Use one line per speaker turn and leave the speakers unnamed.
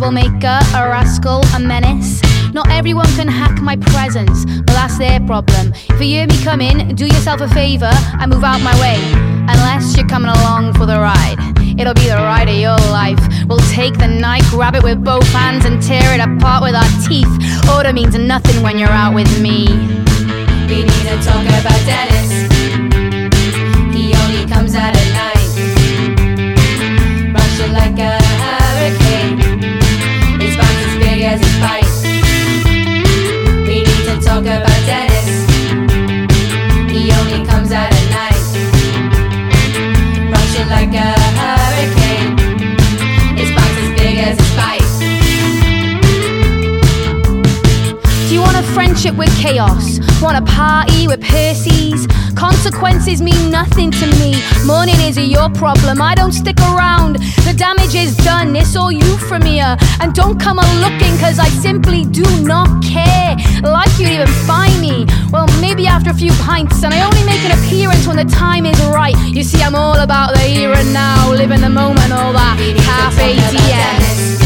troublemaker, a rascal, a menace. Not everyone can hack my presence, but that's their problem. If you hear me come in, do yourself a favour and move out my way. Unless you're coming along for the ride, it'll be the ride of your life. We'll take the night, grab it with both hands and tear it apart with our teeth. Order means nothing when you're out with me.
We need to talk about Dennis. He only comes out at night. Rush it like a hurricane. His bounce as big as his bite. We need to talk about Dennis. He only comes out at night. Rush it like a hurricane. His bounce as big as his bite.
Do you want a friendship with chaos? Want a party with Percy's? Consequences mean nothing to me. Morning is your problem, I don't stick around. The damage is done, it's all you from here. And don't come a-looking, cause I simply do not care. Like you'd even find me. Well, maybe after a few pints, and I only make an appearance when the time is right. You see, I'm all about the here and now, living the moment, all that half ATM.